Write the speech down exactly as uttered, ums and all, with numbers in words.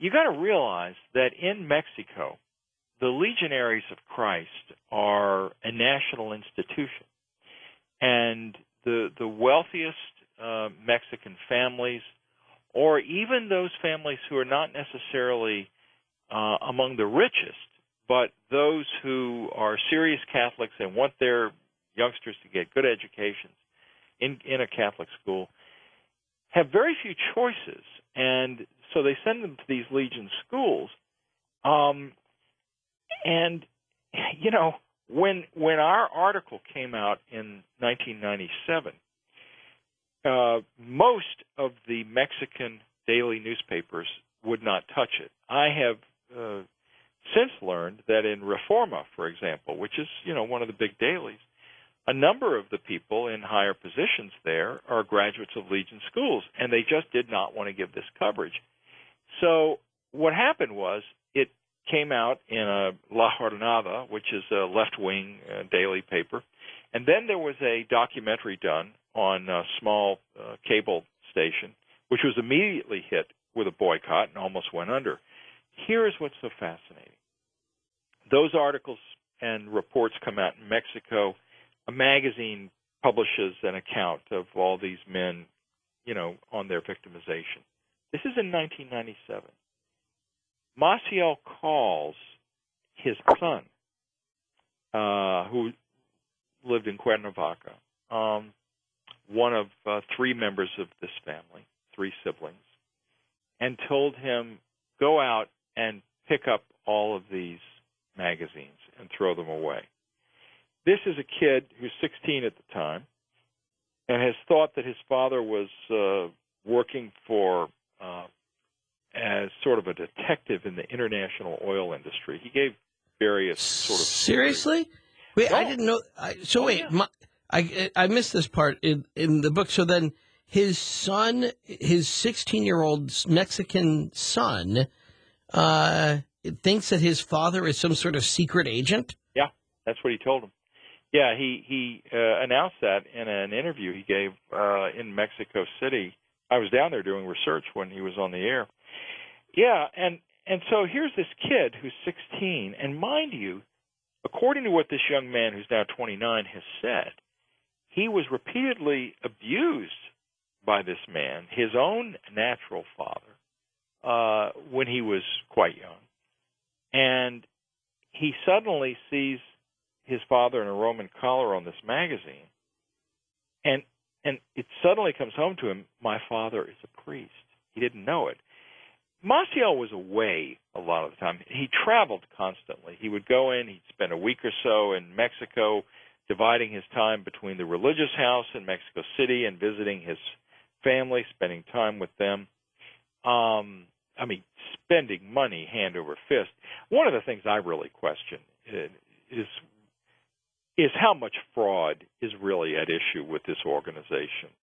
you got to realize that in Mexico, the Legionaries of Christ are a national institution. And the the wealthiest uh, Mexican families, or even those families who are not necessarily uh, among the richest, but those who are serious Catholics and want their youngsters to get good educations in, in a Catholic school, have very few choices. And so they send them to these Legion schools. Um, and, you know, when when our article came out in nineteen ninety-seven, uh, most of the Mexican daily newspapers would not touch it. I have uh, since learned that in Reforma, for example, which is, you know, one of the big dailies, a number of the people in higher positions there are graduates of Legion schools, and they just did not want to give this coverage. So what happened was it came out in a La Jornada, which is a left-wing uh, daily paper, and then there was a documentary done on a small uh, cable station, which was immediately hit with a boycott and almost went under. Here's what's so fascinating. Those articles and reports come out in Mexico. A magazine publishes an account of all these men, you know, on their victimization. This is in nineteen ninety-seven. Maciel calls his son, uh, who lived in Cuernavaca, um, one of uh, three members of this family, three siblings, and told him, go out and pick up all of these magazines and throw them away. This is a kid who's sixteen at the time and has thought that his father was uh, working for uh, as sort of a detective in the international oil industry. He gave various sort of... Seriously? Wait, no. I didn't know... I, so oh, wait, yeah. my, I, I missed this part in, in the book. So then his son, his sixteen-year-old Mexican son, uh, thinks that his father is some sort of secret agent? Yeah, that's what he told him. Yeah, he, he uh, announced that in an interview he gave uh, in Mexico City. I was down there doing research when he was on the air. Yeah, and, and so here's this kid who's sixteen, and mind you, according to what this young man who's now twenty-nine has said, he was repeatedly abused by this man, his own natural father, uh, when he was quite young. And he suddenly sees his father in a Roman collar on this magazine, and and it suddenly comes home to him, my father is a priest. He didn't know it. Maciel was away a lot of the time. He traveled constantly. He would go in, he'd spend a week or so in Mexico, dividing his time between the religious house in Mexico City and visiting his family, spending time with them. Um, I mean, spending money hand over fist. One of the things I really question is is how much fraud is really at issue with this organization.